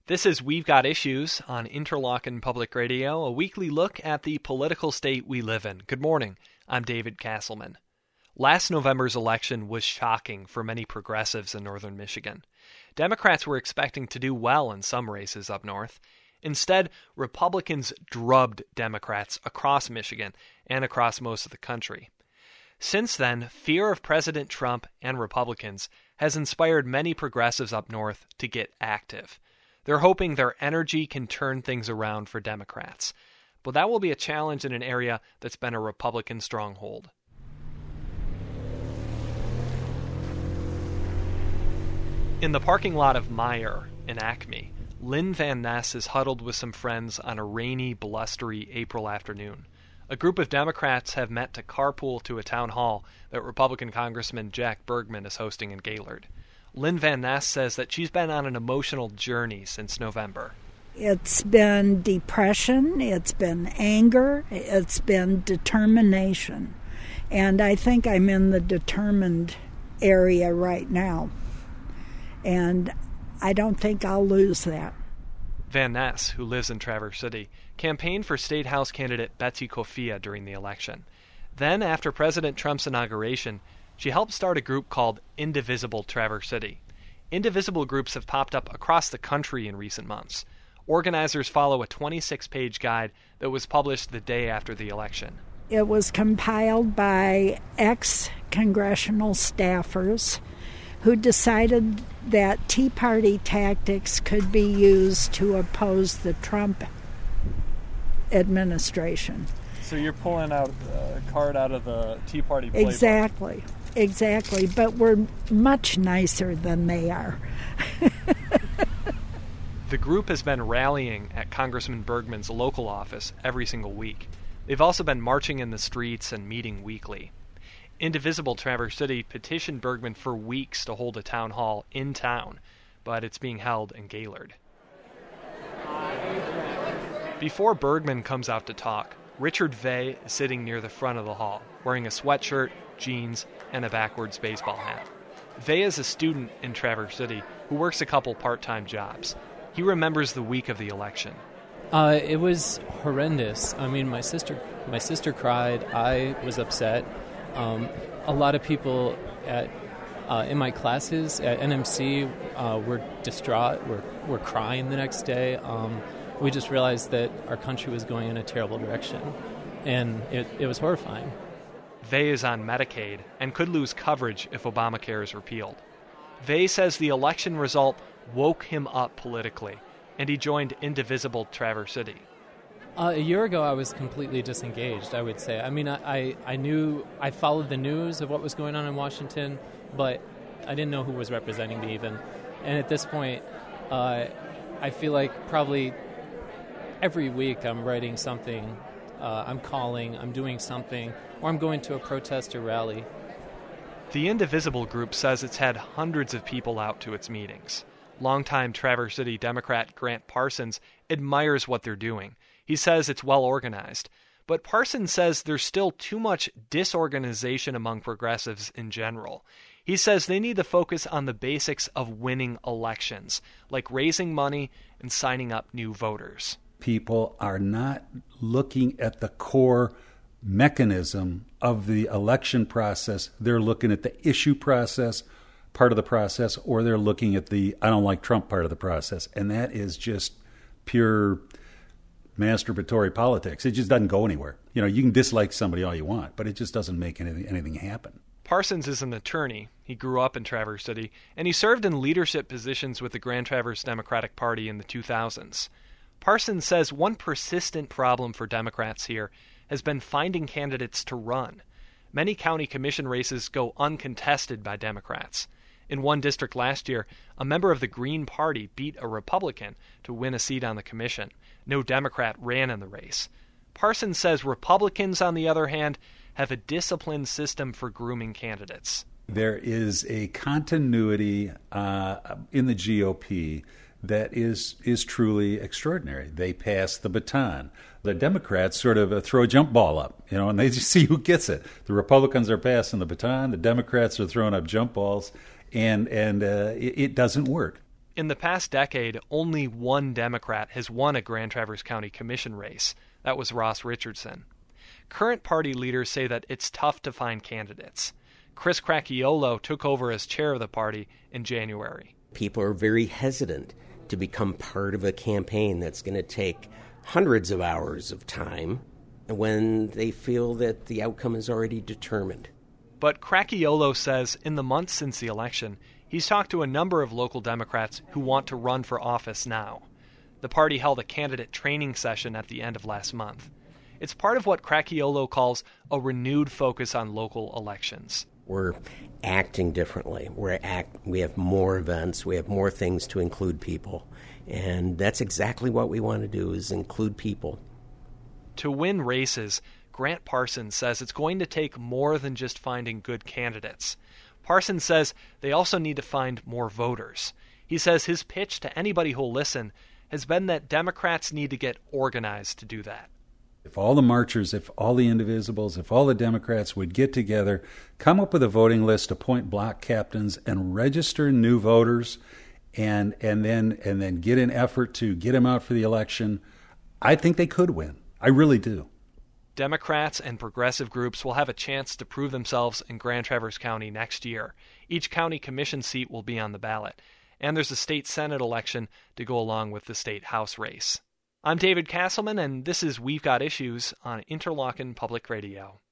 This is We've Got Issues on Interlochen Public Radio, a weekly look at the political state we live in. Good morning. I'm David Castleman. Last November's election was shocking for many progressives in northern Michigan. Democrats were expecting to do well in some races up north. Instead, Republicans drubbed Democrats across Michigan and across most of the country. Since then, fear of President Trump and Republicans has inspired many progressives up north to get active. They're hoping their energy can turn things around for Democrats. But that will be a challenge in an area that's been a Republican stronghold. In the parking lot of Meijer in Acme, Lynn Van Ness is huddled with some friends on a rainy, blustery April afternoon. A group of Democrats have met to carpool to a town hall that Republican Congressman Jack Bergman is hosting in Gaylord. Lynn Van Ness says that she's been on an emotional journey since November. It's been depression, it's been anger, it's been determination. And I think I'm in the determined area right now. And I don't think I'll lose that. Van Ness, who lives in Traverse City, campaigned for State House candidate Betsy Kofia during the election. Then, after President Trump's inauguration, she helped start a group called Indivisible Traverse City. Indivisible groups have popped up across the country in recent months. Organizers follow a 26-page guide that was published the day after the election. It was compiled by ex-congressional staffers who decided that Tea Party tactics could be used to oppose the Trump administration. So you're pulling out a card out of the Tea Party playbook. Exactly. But we're much nicer than they are. The group has been rallying at Congressman Bergman's local office every single week. They've also been marching in the streets and meeting weekly. Indivisible Traverse City petitioned Bergman for weeks to hold a town hall in town, but it's being held in Gaylord. Before Bergman comes out to talk, Richard Vey is sitting near the front of the hall, wearing a sweatshirt, jeans, and a backwards baseball hat. Vey is a student in Traverse City who works a couple part-time jobs. He remembers the week of the election. It was horrendous. I mean, my sister cried. I was upset. A lot of people in my classes at NMC were distraught. Were crying the next day. We just realized that our country was going in a terrible direction, and it was horrifying. Vey is on Medicaid and could lose coverage if Obamacare is repealed. Vey says the election result woke him up politically, and he joined Indivisible Traverse City. A year ago, I was completely disengaged, I would say. I mean, I followed the news of what was going on in Washington, but I didn't know who was representing me even. And at this point, I feel like probably every week I'm writing something, I'm calling, I'm doing something, or I'm going to a protest or rally. The Indivisible group says it's had hundreds of people out to its meetings. Longtime Traverse City Democrat Grant Parsons admires what they're doing. He says it's well organized. But Parsons says there's still too much disorganization among progressives in general. He says they need to focus on the basics of winning elections, like raising money and signing up new voters. People are not looking at the core mechanism of the election process. They're looking at the issue process, part of the process, or they're looking at the I don't like Trump part of the process. And that is just pure masturbatory politics. It just doesn't go anywhere. You know, you can dislike somebody all you want, but it just doesn't make anything happen. Parsons is an attorney. He grew up in Traverse City, and he served in leadership positions with the Grand Traverse Democratic Party in the 2000s. Parsons says one persistent problem for Democrats here has been finding candidates to run. Many county commission races go uncontested by Democrats. In one district last year, a member of the Green Party beat a Republican to win a seat on the commission. No Democrat ran in the race. Parsons says Republicans, on the other hand, have a disciplined system for grooming candidates. There is a continuity in the GOP that is truly extraordinary. They pass the baton. The Democrats sort of throw a jump ball up, and they just see who gets it. The Republicans are passing the baton. The Democrats are throwing up jump balls, and it doesn't work. In the past decade, only one Democrat has won a Grand Traverse County Commission race. That was Ross Richardson. Current party leaders say that it's tough to find candidates. Chris Cracchiolo took over as chair of the party in January. People are very hesitant to become part of a campaign that's going to take hundreds of hours of time when they feel that the outcome is already determined. But Cracchiolo says in the months since the election, he's talked to a number of local Democrats who want to run for office now. The party held a candidate training session at the end of last month. It's part of what Cracchiolo calls a renewed focus on local elections. We're acting differently. We have more events. We have more things to include people. And that's exactly what we want to do, is include people. To win races, Grant Parsons says it's going to take more than just finding good candidates. Parsons says they also need to find more voters. He says his pitch to anybody who'll listen has been that Democrats need to get organized to do that. If all the marchers, if all the indivisibles, if all the Democrats would get together, come up with a voting list, appoint block captains, and register new voters, and then get an effort to get them out for the election, I think they could win. I really do. Democrats and progressive groups will have a chance to prove themselves in Grand Traverse County next year. Each county commission seat will be on the ballot. And there's a state Senate election to go along with the state House race. I'm David Castleman, and this is We've Got Issues on Interlochen Public Radio.